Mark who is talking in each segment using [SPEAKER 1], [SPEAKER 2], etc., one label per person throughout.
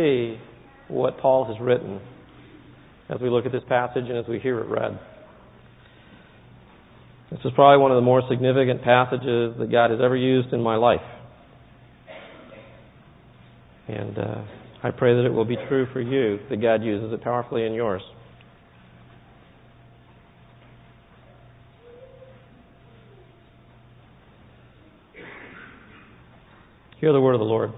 [SPEAKER 1] see what Paul has written as we look at this passage and as we hear it read. This is probably one of the more significant passages that God has ever used in my life. And I pray that it will be true for you, that God uses it powerfully in yours. Hear the word of the Lord.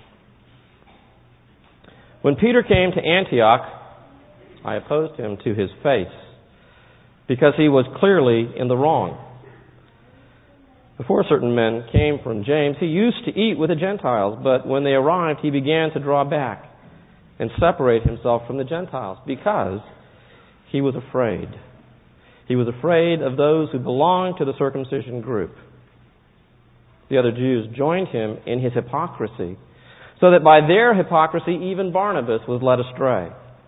[SPEAKER 1] When Peter came to Antioch, I opposed him to his face, because he was clearly in the wrong. Before certain men came from James, he used to eat with the Gentiles, but when they arrived, he began to draw back and separate himself from the Gentiles, because he was afraid. He was afraid of those who belonged to the circumcision group. The other Jews joined him in his hypocrisy, so that by their hypocrisy even Barnabas was led astray.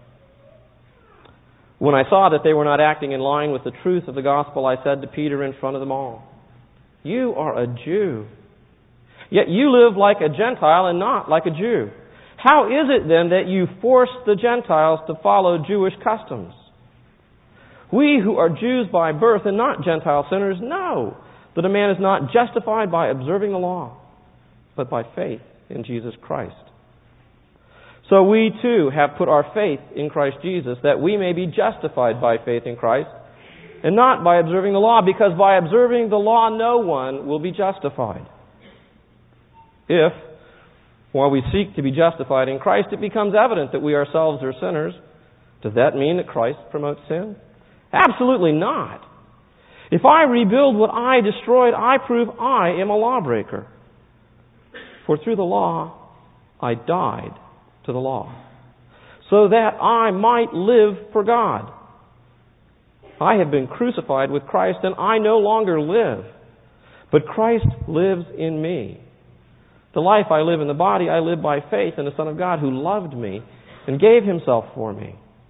[SPEAKER 1] When I saw that they were not acting in line with the truth of the gospel, I said to Peter in front of them all, "You are a Jew, yet you live like a Gentile and not like a Jew. How is it then that you force the Gentiles to follow Jewish customs? We who are Jews by birth and not Gentile sinners know that a man is not justified by observing the law, but by faith in Jesus Christ. So we too have put our faith in Christ Jesus, that we may be justified by faith in Christ, and not by observing the law, because by observing the law no one will be justified. If, while we seek to be justified in Christ, it becomes evident that we ourselves are sinners, does that mean that Christ promotes sin? Absolutely not. If I rebuild what I destroyed, I prove I am a lawbreaker. For through the law, I died to the law, so that I might live for God. I have been crucified with Christ, and I no longer live, but Christ lives in me. The life I live in the body, I live by faith in the Son of God who loved me and gave himself for me.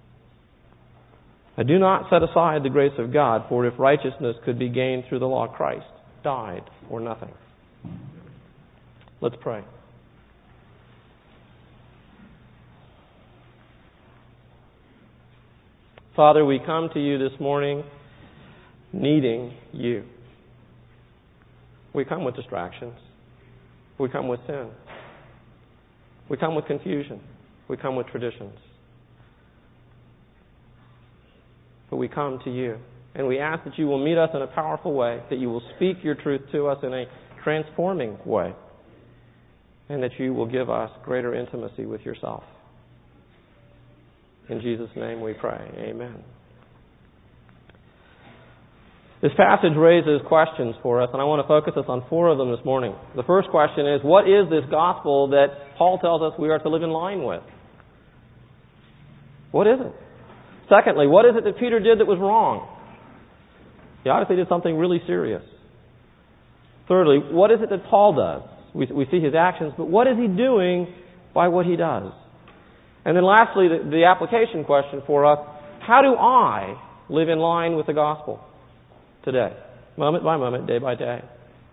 [SPEAKER 1] I do not set aside the grace of God, for if righteousness could be gained through the law, Christ died for nothing." Let's pray. Father, we come to you this morning needing you. We come with distractions. We come with sin. We come with confusion. We come with traditions. But we come to you, and we ask that you will meet us in a powerful way, that you will speak your truth to us in a transforming way, and that you will give us greater intimacy with yourself. In Jesus' name we pray. Amen. This passage raises questions for us, and I want to focus us on 4 of them this morning. The first question is, what is this gospel that Paul tells us we are to live in line with? What is it? Secondly, what is it that Peter did that was wrong? He obviously did something really serious. Thirdly, what is it that Paul does? We see his actions, but what is he doing by what he does? And then lastly, the application question for us, how do I live in line with the gospel today? Moment by moment, day by day.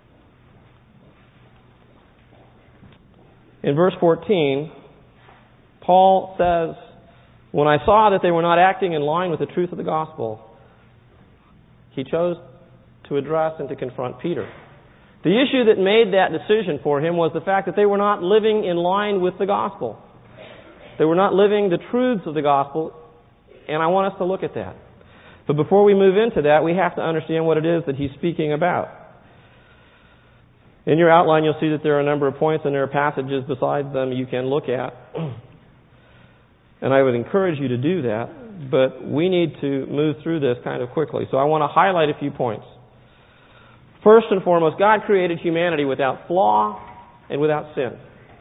[SPEAKER 1] In verse 14, Paul says, "When I saw that they were not acting in line with the truth of the gospel," he chose to address and to confront Peter. The issue that made that decision for him was the fact that they were not living in line with the gospel. They were not living the truths of the gospel, and I want us to look at that. But before we move into that, we have to understand what it is that he's speaking about. In your outline, you'll see that there are a number of points, and there are passages besides them you can look at. And I would encourage you to do that, but we need to move through this kind of quickly. So I want to highlight a few points. First and foremost, God created humanity without flaw and without sin.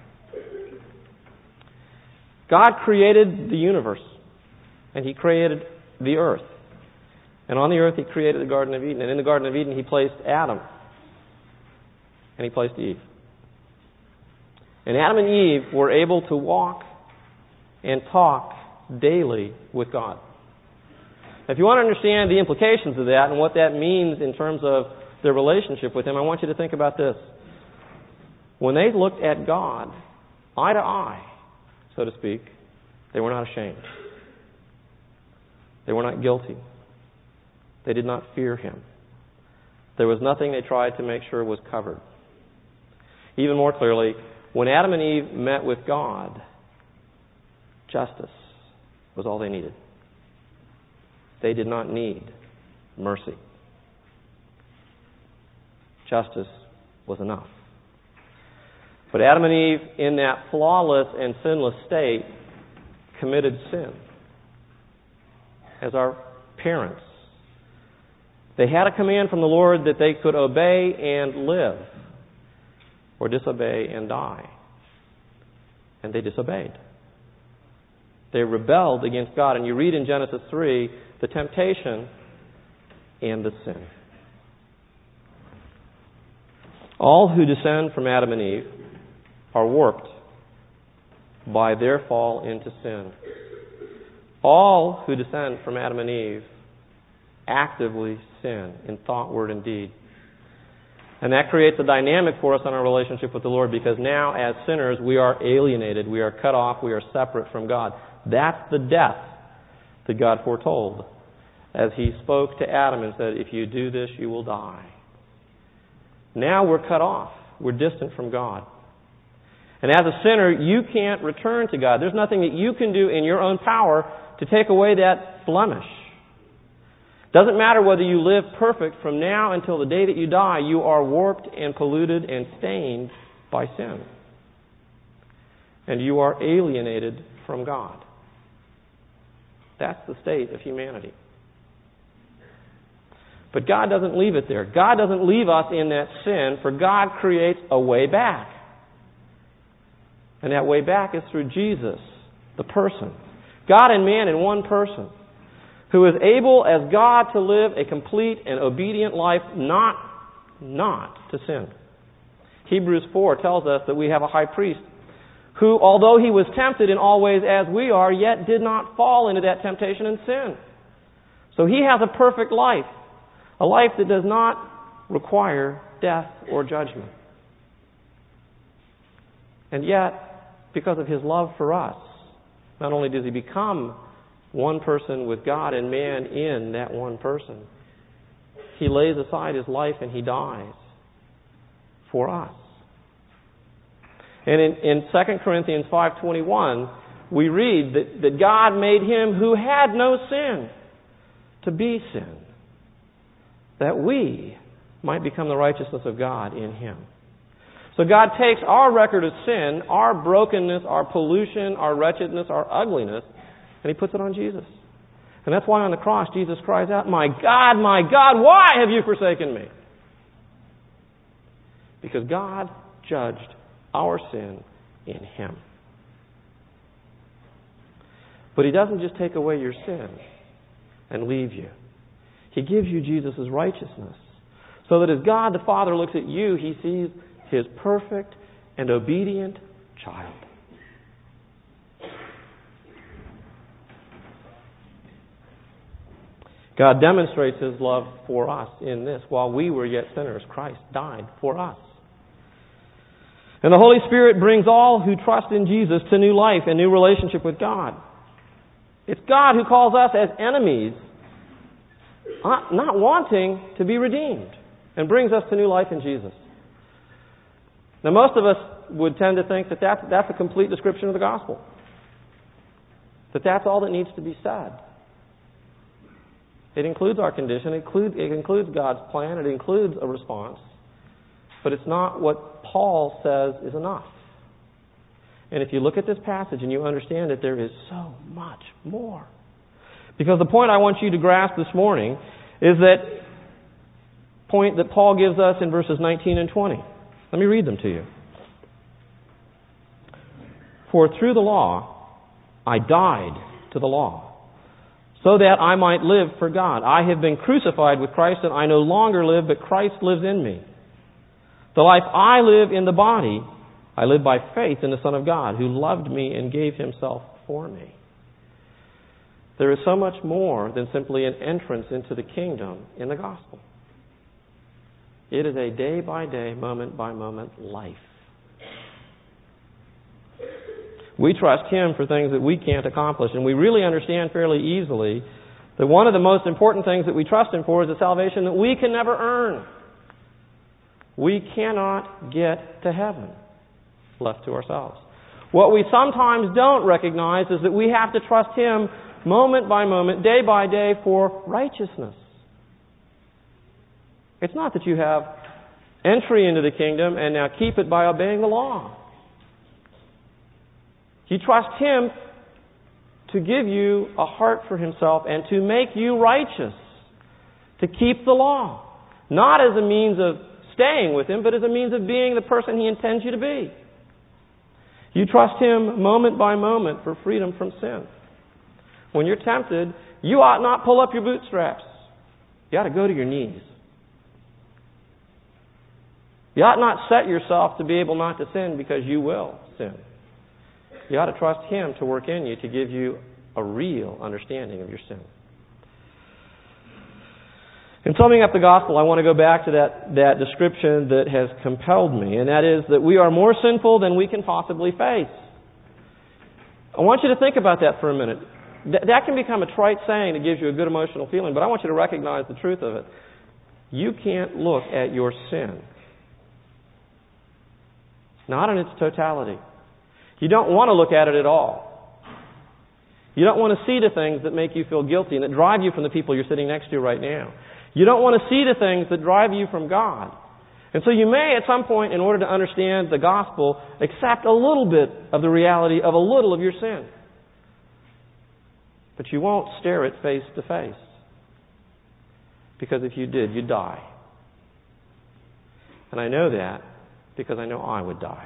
[SPEAKER 1] God created the universe, and He created the earth. And on the earth He created the Garden of Eden. And in the Garden of Eden He placed Adam, and He placed Eve. And Adam and Eve were able to walk and talk daily with God. Now, if you want to understand the implications of that and what that means in terms of their relationship with Him, I want you to think about this. When they looked at God, eye to eye, so to speak. They were not ashamed. They were not guilty. They did not fear him. There was nothing they tried to make sure was covered. Even more clearly, when Adam and Eve met with God, justice was all they needed. They did not need mercy. Justice was enough. But Adam and Eve, in that flawless and sinless state, committed sin. As our parents, they had a command from the Lord that they could obey and live, or disobey and die. And they disobeyed. They rebelled against God. And you read in Genesis 3 the temptation and the sin. All who descend from Adam and Eve are warped by their fall into sin. All who descend from Adam and Eve actively sin in thought, word, and deed. And that creates a dynamic for us in our relationship with the Lord, because now as sinners we are alienated, we are cut off, we are separate from God. That's the death that God foretold as He spoke to Adam and said, if you do this, you will die. Now we're cut off. We're distant from God. And as a sinner, you can't return to God. There's nothing that you can do in your own power to take away that blemish. Doesn't matter whether you live perfect from now until the day that you die, you are warped and polluted and stained by sin. And you are alienated from God. That's the state of humanity. But God doesn't leave it there. God doesn't leave us in that sin, for God creates a way back. And that way back is through Jesus, the person. God and man in one person, who is able as God to live a complete and obedient life, not to sin. Hebrews 4 tells us that we have a high priest who, although he was tempted in all ways as we are, yet did not fall into that temptation and sin. So he has a perfect life, a life that does not require death or judgment. And yet, because of his love for us, not only does he become one person with God and man in that one person, he lays aside his life and he dies for us. And in 2 Corinthians 5:21, we read that God made him who had no sin to be sin, that we might become the righteousness of God in him. So God takes our record of sin, our brokenness, our pollution, our wretchedness, our ugliness, and he puts it on Jesus. And that's why on the cross Jesus cries out, my God, why have you forsaken me? Because God judged our sin in him. But he doesn't just take away your sin and leave you. He gives you Jesus' righteousness, so that as God the Father looks at you, he sees his perfect and obedient child. God demonstrates his love for us in this. While we were yet sinners, Christ died for us. And the Holy Spirit brings all who trust in Jesus to new life and new relationship with God. It's God who calls us as enemies, not wanting to be redeemed, and brings us to new life in Jesus. Now, most of us would tend to think that that's a complete description of the gospel. That that's all that needs to be said. It includes our condition, it includes God's plan, it includes a response. But it's not what Paul says is enough. And if you look at this passage and you understand that there is so much more. Because the point I want you to grasp this morning is that point that Paul gives us in verses 19 and 20. Let me read them to you. For through the law I died to the law, so that I might live for God. I have been crucified with Christ, and I no longer live, but Christ lives in me. The life I live in the body, I live by faith in the Son of God, who loved me and gave himself for me. There is so much more than simply an entrance into the kingdom in the gospel. It is a day-by-day, moment-by-moment life. We trust Him for things that we can't accomplish. And we really understand fairly easily that one of the most important things that we trust Him for is a salvation that we can never earn. We cannot get to heaven left to ourselves. What we sometimes don't recognize is that we have to trust Him moment by moment, day by day, for righteousness. It's not that you have entry into the kingdom and now keep it by obeying the law. You trust Him to give you a heart for Himself and to make you righteous, to keep the law. Not as a means of staying with Him, but as a means of being the person He intends you to be. You trust Him moment by moment for freedom from sin. When you're tempted, you ought not pull up your bootstraps. You ought to go to your knees. You ought not set yourself to be able not to sin because you will sin. You ought to trust Him to work in you to give you a real understanding of your sin. In summing up the gospel, I want to go back to that description that has compelled me, and that is that we are more sinful than we can possibly face. I want you to think about that for a minute. That can become a trite saying that gives you a good emotional feeling, but I want you to recognize the truth of it. You can't look at your sin, not in its totality. You don't want to look at it at all. You don't want to see the things that make you feel guilty and that drive you from the people you're sitting next to right now. You don't want to see the things that drive you from God. And so you may, at some point, in order to understand the gospel, accept a little bit of the reality of a little of your sin. But you won't stare it face to face. Because if you did, you'd die. And I know that because I know I would die.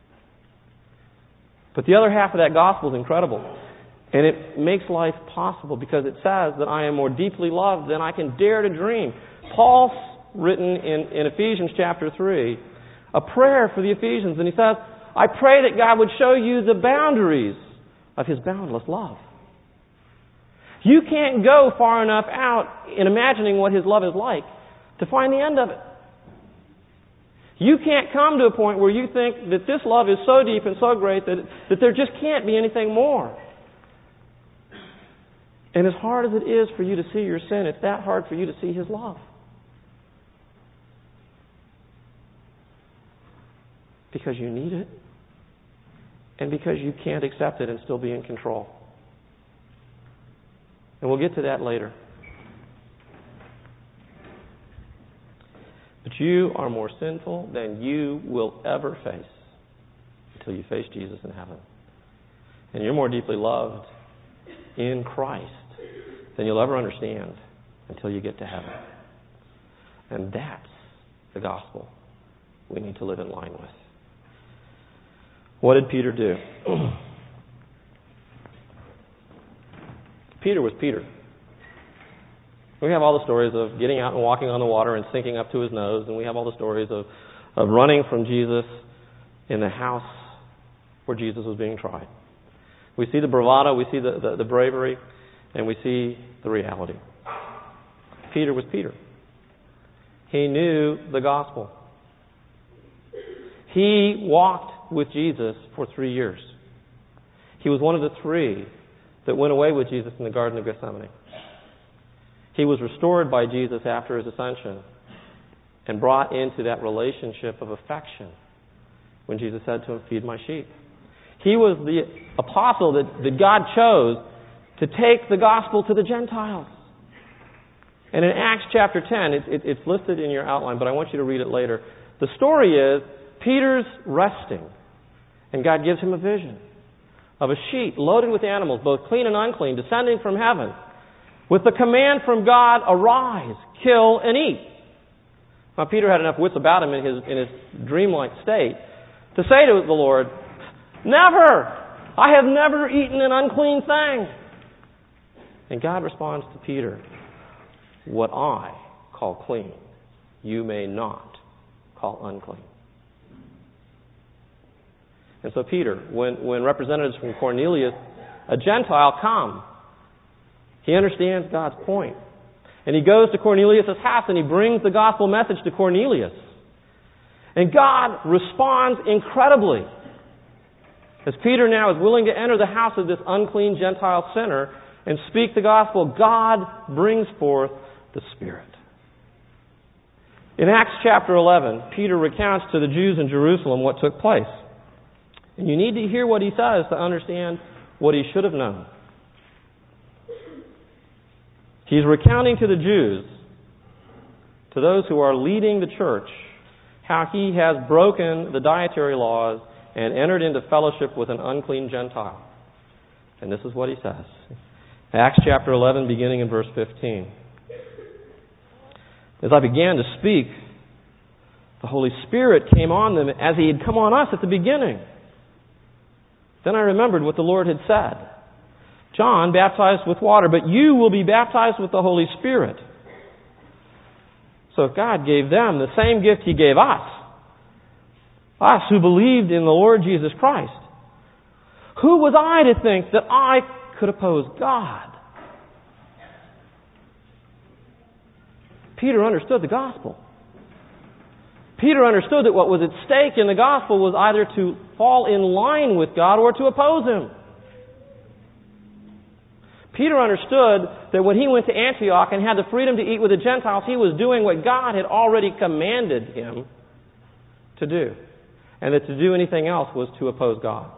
[SPEAKER 1] But the other half of that gospel is incredible. And it makes life possible because it says that I am more deeply loved than I can dare to dream. Paul's written in Ephesians chapter 3 a prayer for the Ephesians. And he says, I pray that God would show you the boundaries of His boundless love. You can't go far enough out in imagining what His love is like to find the end of it. You can't come to a point where you think that this love is so deep and so great that there just can't be anything more. And as hard as it is for you to see your sin, it's that hard for you to see His love. Because you need it, and because you can't accept it and still be in control. And we'll get to that later. But you are more sinful than you will ever face until you face Jesus in heaven. And you're more deeply loved in Christ than you'll ever understand until you get to heaven. And that's the gospel we need to live in line with. What did Peter do? Peter was Peter. We have all the stories of getting out and walking on the water and sinking up to his nose, and we have all the stories of running from Jesus in the house where Jesus was being tried. We see the bravado, we see the bravery, and we see the reality. Peter was Peter. He knew the gospel. He walked with Jesus for 3 years. He was one of the 3 that went away with Jesus in the Garden of Gethsemane. He was restored by Jesus after His ascension and brought into that relationship of affection when Jesus said to him, feed my sheep. He was the apostle that God chose to take the gospel to the Gentiles. And in Acts chapter 10, it's listed in your outline, but I want you to read it later. The story is Peter's resting, and God gives him a vision of a sheet loaded with animals, both clean and unclean, descending from heaven, with the command from God, arise, kill, and eat. Now, Peter had enough wits about him in his dreamlike state to say to the Lord, never! I have never eaten an unclean thing. And God responds to Peter, what I call clean, you may not call unclean. And so Peter, when representatives from Cornelius, a Gentile, come, he understands God's point. And he goes to Cornelius' house and he brings the gospel message to Cornelius. And God responds incredibly. As Peter now is willing to enter the house of this unclean Gentile sinner and speak the gospel, God brings forth the Spirit. In Acts chapter 11, Peter recounts to the Jews in Jerusalem what took place. And you need to hear what he says to understand what he should have known. He's recounting to the Jews, to those who are leading the church, how he has broken the dietary laws and entered into fellowship with an unclean Gentile. And this is what he says. Acts chapter 11, beginning in verse 15. As I began to speak, the Holy Spirit came on them as He had come on us at the beginning. Then I remembered what the Lord had said. John baptized with water, but you will be baptized with the Holy Spirit. So if God gave them the same gift He gave us who believed in the Lord Jesus Christ, who was I to think that I could oppose God? Peter understood the gospel. Peter understood that what was at stake in the gospel was either to fall in line with God or to oppose Him. Peter understood that when he went to Antioch and had the freedom to eat with the Gentiles, he was doing what God had already commanded him to do. And that to do anything else was to oppose God.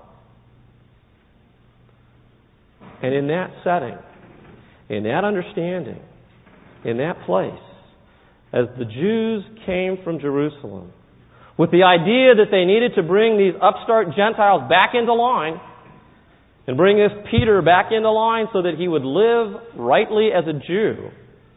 [SPEAKER 1] And in that setting, in that understanding, in that place, as the Jews came from Jerusalem with the idea that they needed to bring these upstart Gentiles back into line and bring this Peter back into line so that he would live rightly as a Jew,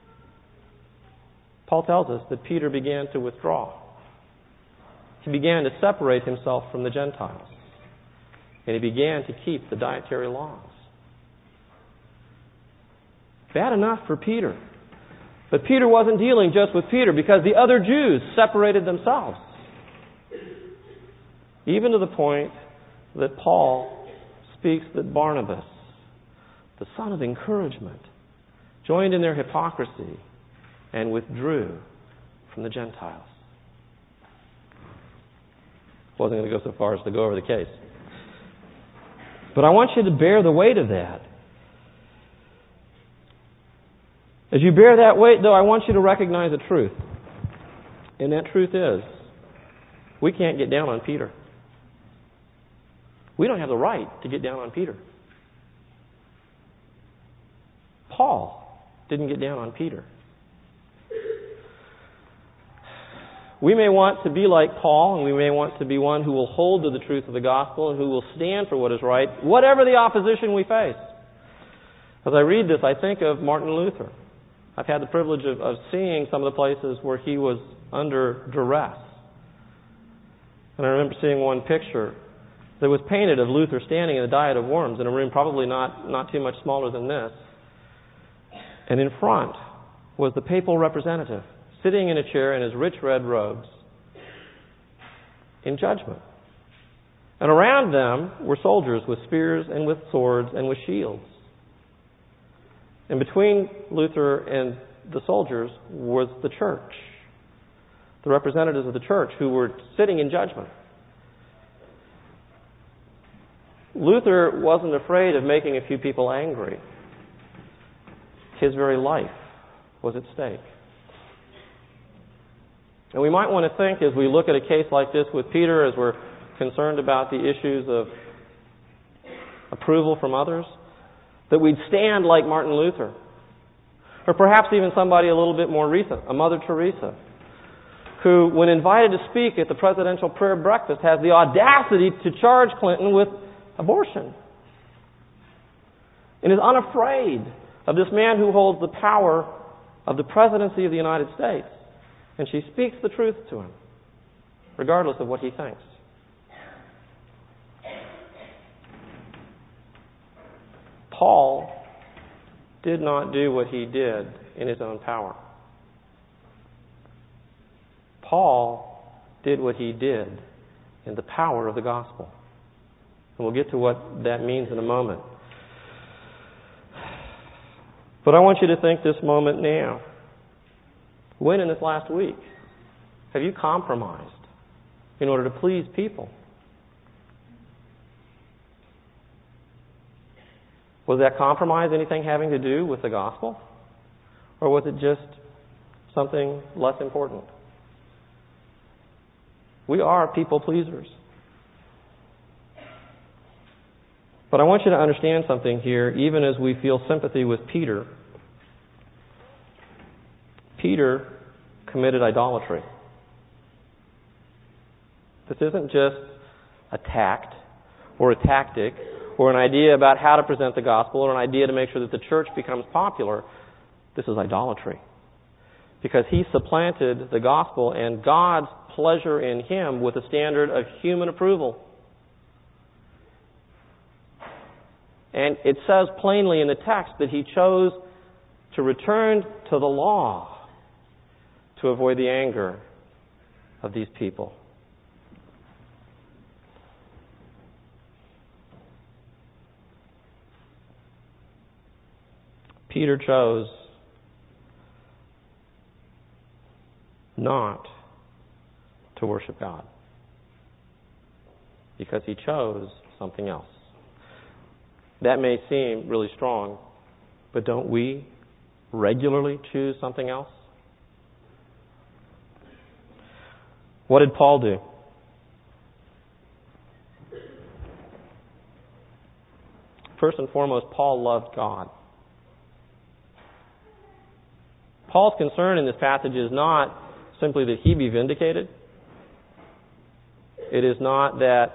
[SPEAKER 1] Paul tells us that Peter began to withdraw. He began to separate himself from the Gentiles. And he began to keep the dietary laws. Bad enough for Peter. But Peter wasn't dealing just with Peter because the other Jews separated themselves. Even to the point that Paul speaks that Barnabas, the son of encouragement, joined in their hypocrisy and withdrew from the Gentiles. Wasn't going to go so far as to go over the case. But I want you to bear the weight of that. As you bear that weight, though, I want you to recognize a truth. And that truth is, we can't get down on Peter. We don't have the right to get down on Peter. Paul didn't get down on Peter. We may want to be like Paul, and we may want to be one who will hold to the truth of the gospel and who will stand for what is right, whatever the opposition we face. As I read this, I think of Martin Luther. I've had the privilege of seeing some of the places where he was under duress. And I remember seeing one picture that was painted of Luther standing in a diet of worms in a room probably not too much smaller than this. And in front was the papal representative sitting in a chair in his rich red robes in judgment. And around them were soldiers with spears and with swords and with shields. And between Luther and the soldiers was the church, the representatives of the church who were sitting in judgment. Luther wasn't afraid of making a few people angry. His very life was at stake. And we might want to think, as we look at a case like this with Peter, as we're concerned about the issues of approval from others, that we'd stand like Martin Luther. Or perhaps even somebody a little bit more recent, a Mother Teresa, who, when invited to speak at the presidential prayer breakfast, has the audacity to charge Clinton with abortion. And is unafraid of this man who holds the power of the presidency of the United States. And she speaks the truth to him, regardless of what he thinks. Paul did not do what he did in his own power. Paul did what he did in the power of the gospel. And we'll get to what that means in a moment. But I want you to think this moment now. When in this last week have you compromised in order to please people? Was that compromise anything having to do with the gospel? Or was it just something less important? We are people pleasers. But I want you to understand something here, even as we feel sympathy with Peter. Peter committed idolatry. This isn't just a tact or a tactic or an idea about how to present the gospel or an idea to make sure that the church becomes popular. This is idolatry. Because he supplanted the gospel and God's pleasure in him with a standard of human approval. And it says plainly in the text that he chose to return to the law to avoid the anger of these people. Peter chose not to worship God because he chose something else. That may seem really strong, but don't we regularly choose something else? What did Paul do? First and foremost, Paul loved God. Paul's concern in this passage is not simply that he be vindicated. It is not that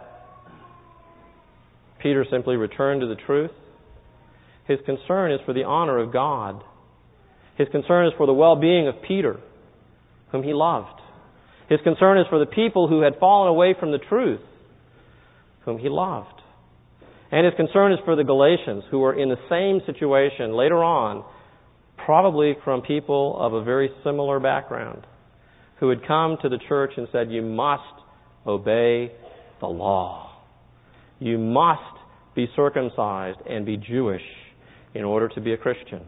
[SPEAKER 1] Peter simply returned to the truth. His concern is for the honor of God. His concern is for the well-being of Peter, whom he loved. His concern is for the people who had fallen away from the truth, whom he loved. And his concern is for the Galatians, who were in the same situation later on, probably from people of a very similar background, who had come to the church and said, you must obey the law. You must be circumcised and be Jewish in order to be a Christian.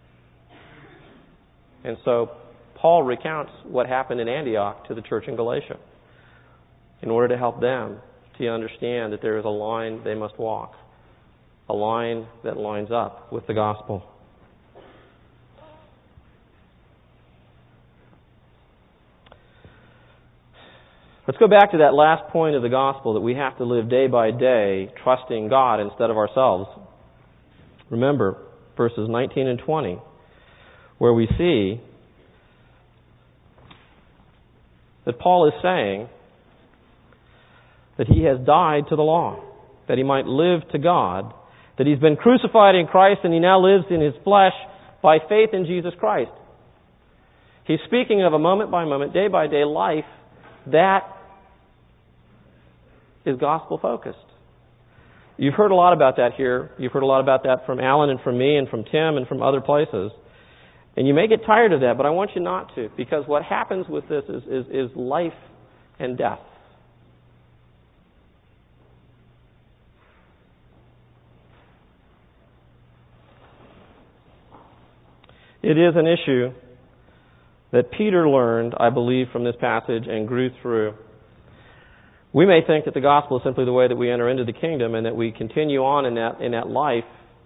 [SPEAKER 1] And so Paul recounts what happened in Antioch to the church in Galatia in order to help them to understand that there is a line they must walk, a line that lines up with the gospel. Let's go back to that last point of the gospel, that we have to live day by day trusting God instead of ourselves. Remember verses 19 and 20, where we see that Paul is saying that he has died to the law, that he might live to God, that he's been crucified in Christ and he now lives in his flesh by faith in Jesus Christ. He's speaking of a moment by moment, day by day life that is gospel focused. You've heard a lot about that here. You've heard a lot about that from Alan and from me and from Tim and from other places. And you may get tired of that, but I want you not to, because what happens with this is life and death. It is an issue that Peter learned, I believe, from this passage and grew through. We may think that the gospel is simply the way that we enter into the kingdom and that we continue on in that life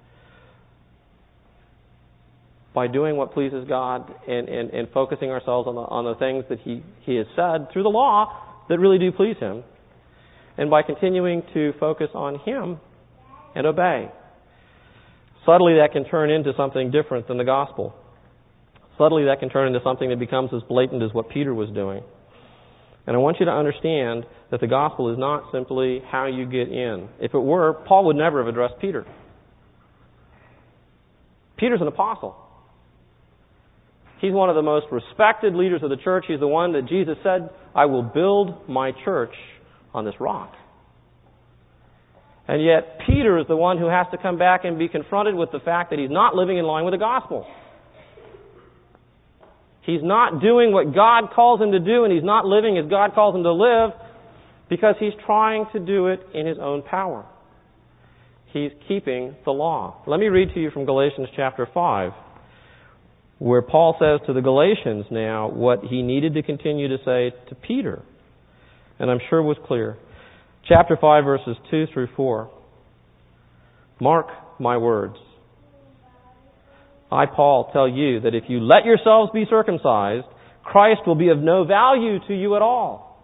[SPEAKER 1] by doing what pleases God and focusing ourselves on the things that He has said through the law that really do please Him, and by continuing to focus on Him and obey. Subtly that can turn into something different than the gospel. Subtly that can turn into something that becomes as blatant as what Peter was doing. And I want you to understand that the gospel is not simply how you get in. If it were, Paul would never have addressed Peter. Peter's an apostle. He's one of the most respected leaders of the church. He's the one that Jesus said, I will build my church on this rock. And yet Peter is the one who has to come back and be confronted with the fact that he's not living in line with the gospel. He's not doing what God calls him to do, and he's not living as God calls him to live because he's trying to do it in his own power. He's keeping the law. Let me read to you from Galatians chapter 5, where Paul says to the Galatians now what he needed to continue to say to Peter, and I'm sure was clear. Chapter 5, verses 2 through 4. Mark my words. I, Paul, tell you that if you let yourselves be circumcised, Christ will be of no value to you at all.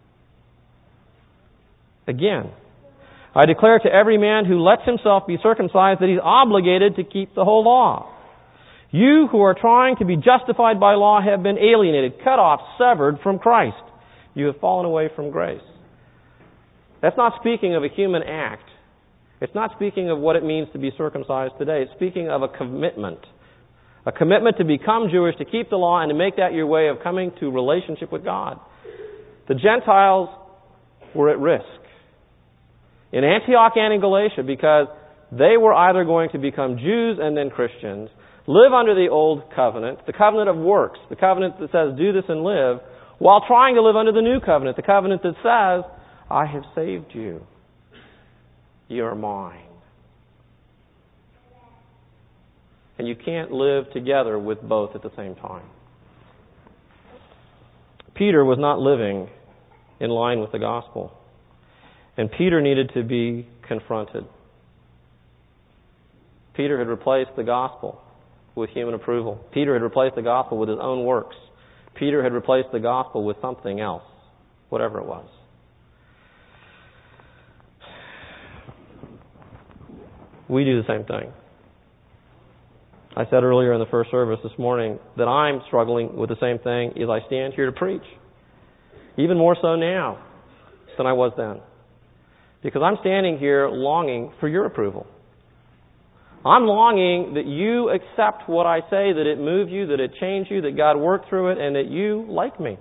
[SPEAKER 1] Again, I declare to every man who lets himself be circumcised that he's obligated to keep the whole law. You who are trying to be justified by law have been alienated, cut off, severed from Christ. You have fallen away from grace. That's not speaking of a human act. It's not speaking of what it means to be circumcised today. It's speaking of a commitment. A commitment to become Jewish, to keep the law, and to make that your way of coming to relationship with God. The Gentiles were at risk in Antioch and in Galatia because they were either going to become Jews and then Christians, live under the old covenant, the covenant of works, the covenant that says do this and live, while trying to live under the new covenant, the covenant that says, I have saved you. You are mine. And you can't live together with both at the same time. Peter was not living in line with the gospel. And Peter needed to be confronted. Peter had replaced the gospel with human approval. Peter had replaced the gospel with his own works. Peter had replaced the gospel with something else, whatever it was. We do the same thing. I said earlier in the first service this morning that I'm struggling with the same thing as I stand here to preach. Even more so now than I was then. Because I'm standing here longing for your approval. I'm longing that you accept what I say, that it moved you, that it changed you, that God worked through it, and that you like me.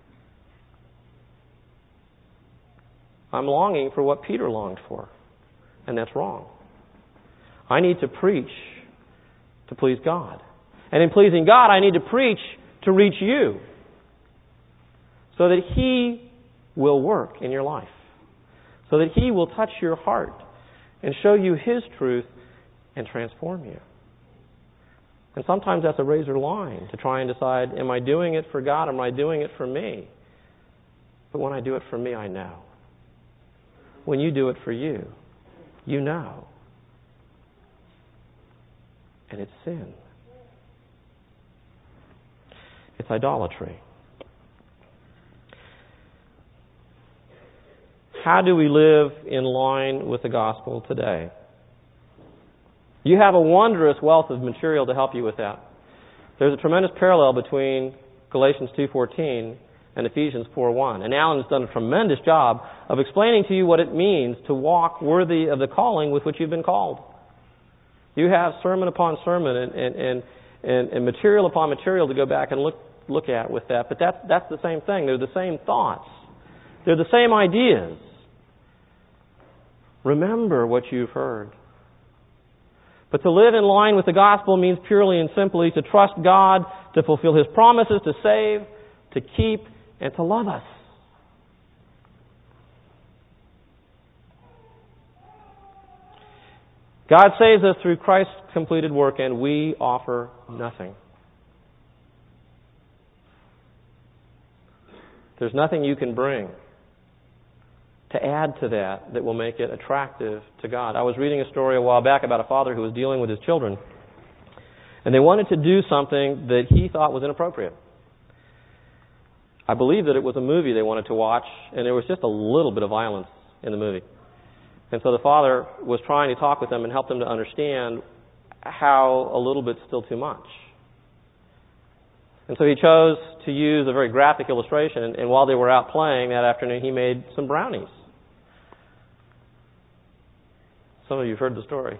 [SPEAKER 1] I'm longing for what Peter longed for, and that's wrong. I need to preach to please God. And in pleasing God, I need to preach to reach you so that He will work in your life, so that He will touch your heart and show you His truth and transform you. And sometimes that's a razor line to try and decide, am I doing it for God or am I doing it for me? But when I do it for me, I know. When you do it for you, you know. And it's sin. It's idolatry. How do we live in line with the gospel today? You have a wondrous wealth of material to help you with that. There's a tremendous parallel between Galatians 2:14 and Ephesians 4:1. And Alan has done a tremendous job of explaining to you what it means to walk worthy of the calling with which you've been called. You have sermon upon sermon and material upon material to go back and look at with that. But that's the same thing. They're the same thoughts. They're the same ideas. Remember what you've heard. But to live in line with the gospel means purely and simply to trust God, to fulfill His promises, to save, to keep, and to love us. God saves us through Christ's completed work, and we offer nothing. There's nothing you can bring to add to that will make it attractive to God. I was reading a story a while back about a father who was dealing with his children, and they wanted to do something that he thought was inappropriate. I believe that it was a movie they wanted to watch, and there was just a little bit of violence in the movie. And so the father was trying to talk with them and help them to understand how a little bit's still too much. And so he chose to use a very graphic illustration, and while they were out playing that afternoon, he made some brownies. Some of you have heard the story.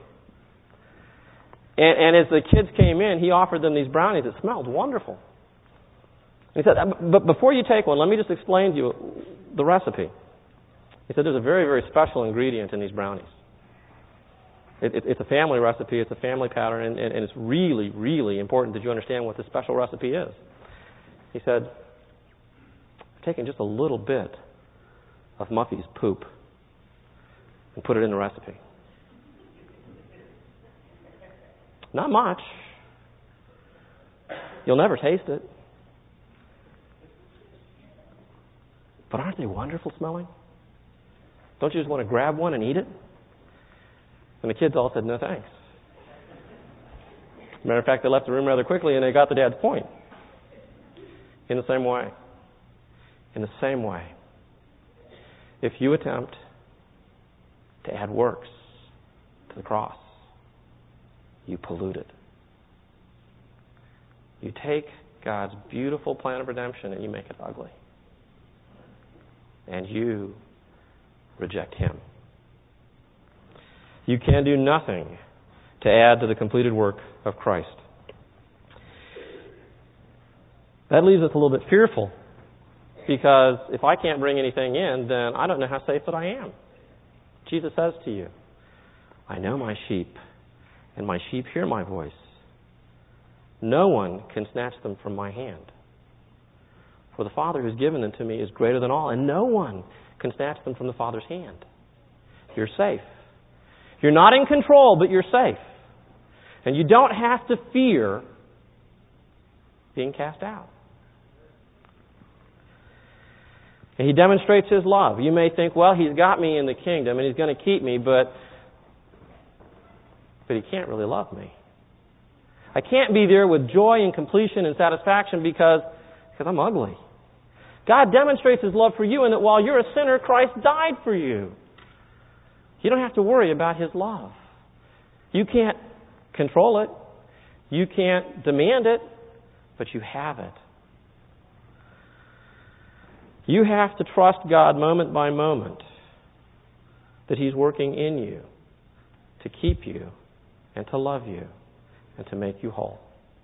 [SPEAKER 1] And as the kids came in, he offered them these brownies that smelled wonderful. He said, but before you take one, let me just explain to you the recipe. He said, there's a very, very special ingredient in these brownies. It's a family recipe, it's a family pattern, and it's really, really important that you understand what this special recipe is. He said, I've taken just a little bit of Muffy's poop and put it in the recipe. Not much. You'll never taste it. But aren't they wonderful smelling? Don't you just want to grab one and eat it? And the kids all said, no thanks. Matter of fact, they left the room rather quickly and they got the dad's point. In the same way. In the same way. If you attempt to add works to the cross, you pollute it. You take God's beautiful plan of redemption and you make it ugly. And you reject Him. You can do nothing to add to the completed work of Christ. That leaves us a little bit fearful, because if I can't bring anything in, then I don't know how safe that I am. Jesus says to you, I know my sheep, and my sheep hear my voice. No one can snatch them from my hand. For the Father who's given them to me is greater than all, and no one can snatch them from the Father's hand. You're safe. You're not in control, but you're safe. And you don't have to fear being cast out. And He demonstrates His love. You may think, well, He's got me in the kingdom and He's going to keep me, but He can't really love me. I can't be there with joy and completion and satisfaction because I'm ugly. God demonstrates His love for you in that while you're a sinner, Christ died for you. You don't have to worry about His love. You can't control it. You can't demand it, but you have it. You have to trust God moment by moment that He's working in you to keep you and to love you and to make you whole.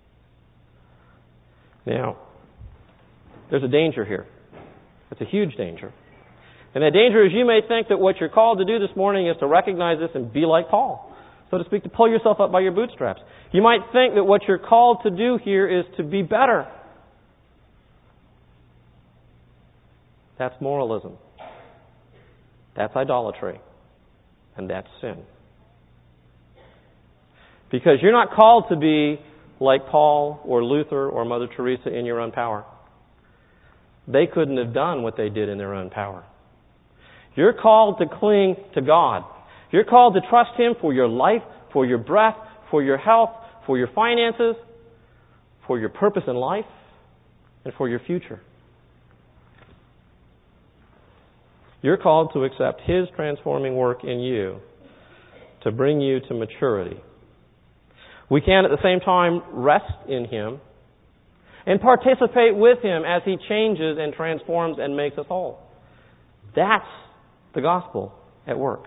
[SPEAKER 1] Now, there's a danger here. It's a huge danger. And that danger is you may think that what you're called to do this morning is to recognize this and be like Paul, so to speak, to pull yourself up by your bootstraps. You might think that what you're called to do here is to be better. That's moralism. That's idolatry. And that's sin. Because you're not called to be like Paul or Luther or Mother Teresa in your own power. They couldn't have done what they did in their own power. You're called to cling to God. You're called to trust Him for your life, for your breath, for your health, for your finances, for your purpose in life, and for your future. You're called to accept His transforming work in you to bring you to maturity. We can at the same time rest in Him and participate with Him as He changes and transforms and makes us whole. That's the gospel at work.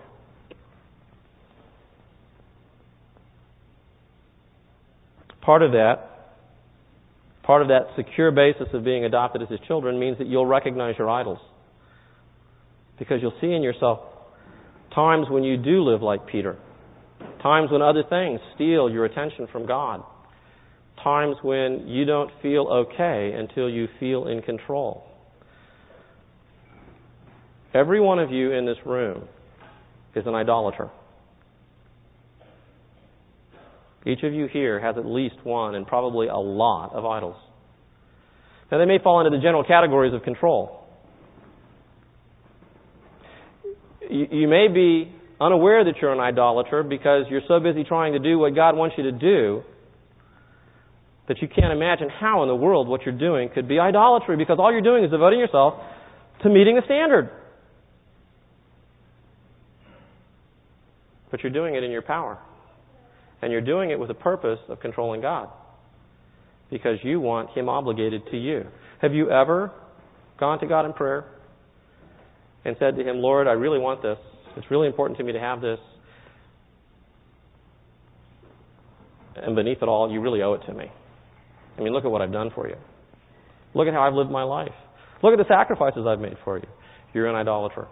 [SPEAKER 1] Part of that secure basis of being adopted as His children means that you'll recognize your idols. Because you'll see in yourself times when you do live like Peter. Times when other things steal your attention from God. Times when you don't feel okay until you feel in control. Every one of you in this room is an idolater. Each of you here has at least one and probably a lot of idols. Now, they may fall into the general categories of control. You may be unaware that you're an idolater because you're so busy trying to do what God wants you to do that you can't imagine how in the world what you're doing could be idolatry, because all you're doing is devoting yourself to meeting the standard. But you're doing it in your power. And you're doing it with the purpose of controlling God, because you want Him obligated to you. Have you ever gone to God in prayer and said to Him, Lord, I really want this. It's really important to me to have this. And beneath it all, you really owe it to me. I mean, look at what I've done for you. Look at how I've lived my life. Look at the sacrifices I've made for you. You're an idolater.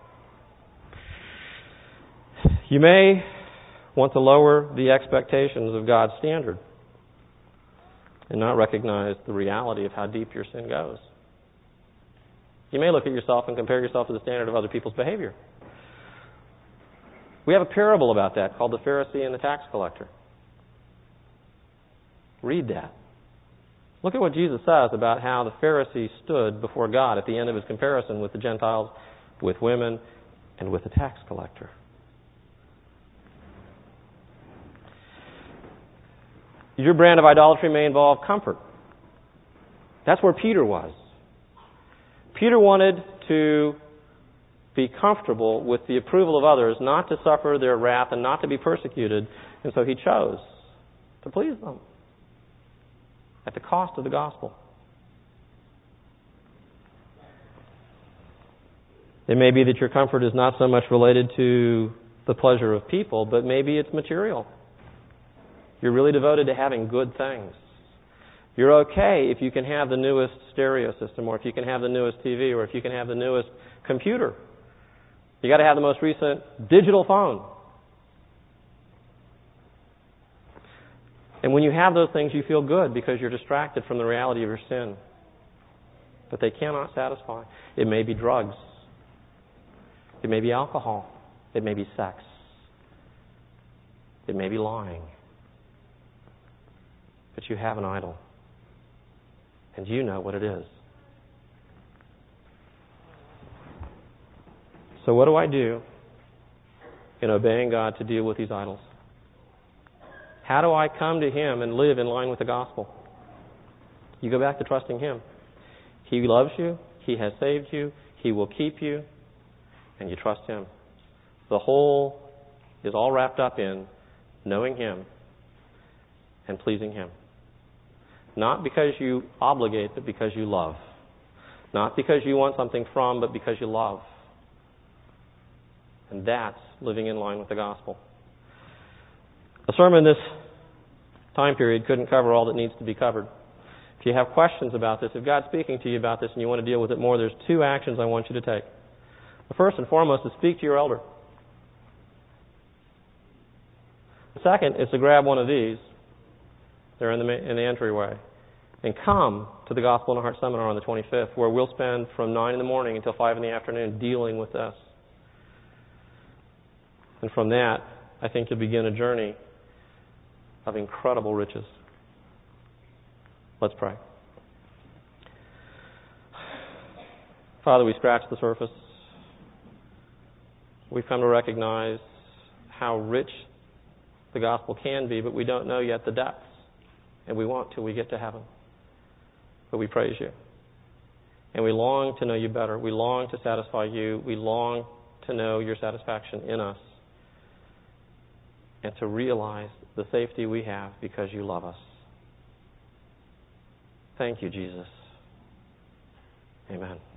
[SPEAKER 1] You may want to lower the expectations of God's standard and not recognize the reality of how deep your sin goes. You may look at yourself and compare yourself to the standard of other people's behavior. We have a parable about that called the Pharisee and the tax collector. Read that. Look at what Jesus says about how the Pharisee stood before God at the end of his comparison with the Gentiles, with women, and with the tax collector. Your brand of idolatry may involve comfort. That's where Peter was. Peter wanted to be comfortable with the approval of others, not to suffer their wrath and not to be persecuted, and so he chose to please them at the cost of the gospel. It may be that your comfort is not so much related to the pleasure of people, but maybe it's material. You're really devoted to having good things. You're okay if you can have the newest stereo system, or if you can have the newest TV, or if you can have the newest computer. You got to have the most recent digital phone. And when you have those things, you feel good because you're distracted from the reality of your sin. But they cannot satisfy. It may be drugs. It may be alcohol. It may be sex. It may be lying. But you have an idol. And you know what it is. So what do I do in obeying God to deal with these idols? How do I come to Him and live in line with the gospel? You go back to trusting Him. He loves you. He has saved you. He will keep you. And you trust Him. The whole is all wrapped up in knowing Him and pleasing Him. Not because you obligate, but because you love. Not because you want something from, but because you love. And that's living in line with the gospel. A sermon this time period couldn't cover all that needs to be covered. If you have questions about this, if God's speaking to you about this and you want to deal with it more, there's 2 actions I want you to take. The first and foremost is speak to your elder. The second is to grab one of these. They're in the entryway. And come to the Gospel in the Heart Seminar on the 25th, where we'll spend from 9 in the morning until 5 in the afternoon dealing with this. And from that, I think you'll begin a journey of incredible riches. Let's pray. Father, we scratched the surface. We've come to recognize how rich the gospel can be, but we don't know yet the depths. And we won't till we get to heaven. But we praise you. And we long to know you better. We long to satisfy you. We long to know your satisfaction in us. And to realize the safety we have because you love us. Thank you, Jesus. Amen.